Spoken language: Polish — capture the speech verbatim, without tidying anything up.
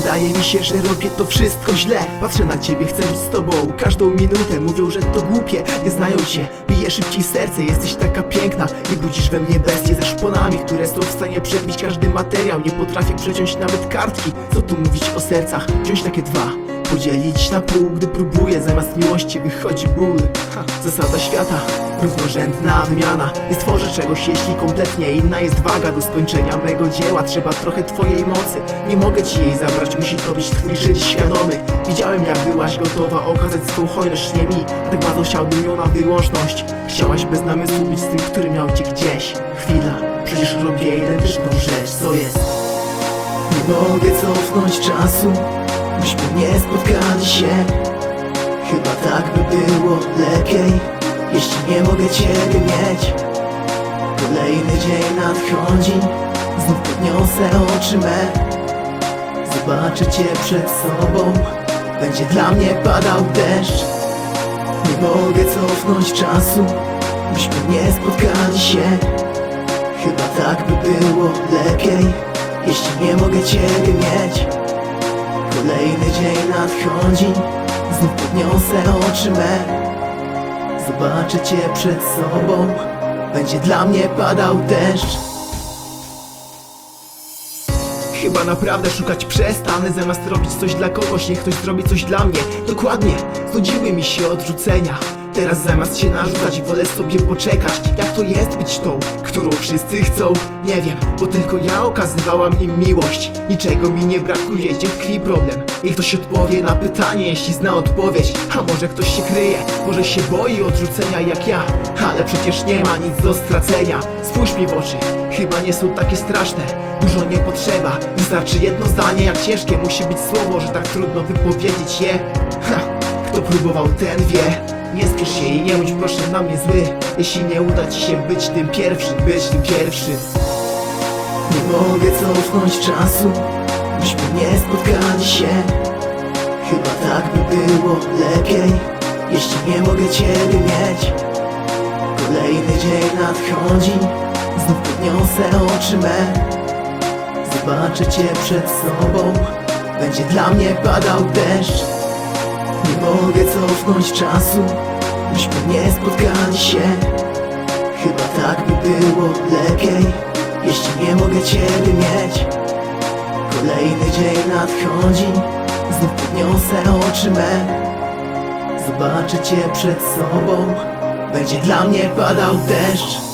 Wydaje mi się, że robię to wszystko źle. Patrzę na ciebie, chcę być z tobą każdą minutę. Mówią, że to głupie, nie znają cię. Bije szybciej serce, jesteś taka piękna i budzisz we mnie bestie ze szponami, które są w stanie przebić każdy materiał. Nie potrafię przeciąć nawet kartki. Co tu mówić o sercach? Wziąć takie dwa, podzielić na pół. Gdy próbuję, zamiast miłości wychodzi ból. Ha, zasada świata, równorzędna wymiana. Nie stworzę czegoś, jeśli kompletnie inna jest waga. Do skończenia mego dzieła trzeba trochę twojej mocy. Nie mogę ci jej zabrać, musi to być twój szczyt świadomy. Widziałem, jak byłaś gotowa okazać swą hojność nie mi. Tak bardzo chciałbym ją na wyłączność. Chciałaś bez namysłu być z tym, który miał cię gdzieś. Chwila, przecież robię identyczną rzecz, co jest? Nie mogę cofnąć czasu, byśmy nie spotkali się. Chyba tak by było lepiej, jeśli nie mogę ciebie mieć. Kolejny dzień nadchodzi, znów podniosę oczy me. Zobaczę cię przed sobą, będzie dla mnie padał deszcz. Nie mogę cofnąć czasu, byśmy nie spotkali się. Chyba tak by było lepiej, jeśli nie mogę ciebie mieć. Kolejny dzień nadchodzi, znów podniosę oczy me. Zobaczę cię przed sobą, będzie dla mnie padał deszcz. Chyba naprawdę szukać przestanę, zamiast robić coś dla kogoś, niech ktoś zrobi coś dla mnie. Dokładnie, znudziły mi się odrzucenia. Teraz zamiast się narzucać, wolę sobie poczekać. Jak to jest być tą, którą wszyscy chcą? Nie wiem, bo tylko ja okazywałam im miłość. Niczego mi nie brakuje, gdzie tkwi problem? Niech ktoś odpowie na pytanie, jeśli zna odpowiedź. A może ktoś się kryje, może się boi odrzucenia jak ja. Ale przecież nie ma nic do stracenia. Spójrz mi w oczy, chyba nie są takie straszne. Dużo nie potrzeba, wystarczy jedno zdanie. Jak ciężkie musi być słowo, że tak trudno wypowiedzieć je. Ha, kto próbował, ten wie. Nie spiesz się i nie bądź proszę na mnie zły, jeśli nie uda ci się być tym pierwszym, być tym pierwszym. Nie mogę cofnąć czasu, byśmy nie spotkali się. Chyba tak by było lepiej, jeśli nie mogę ciebie mieć. Kolejny dzień nadchodzi, znów podniosę oczy me. Zobaczę cię przed sobą, będzie dla mnie padał deszcz. Nie mogę cofnąć czasu, byśmy nie spotkali się. Chyba tak by było lepiej, jeśli nie mogę ciebie mieć. Kolejny dzień nadchodzi, znów podniosę oczy me. Zobaczę cię przed sobą, będzie dla mnie padał deszcz.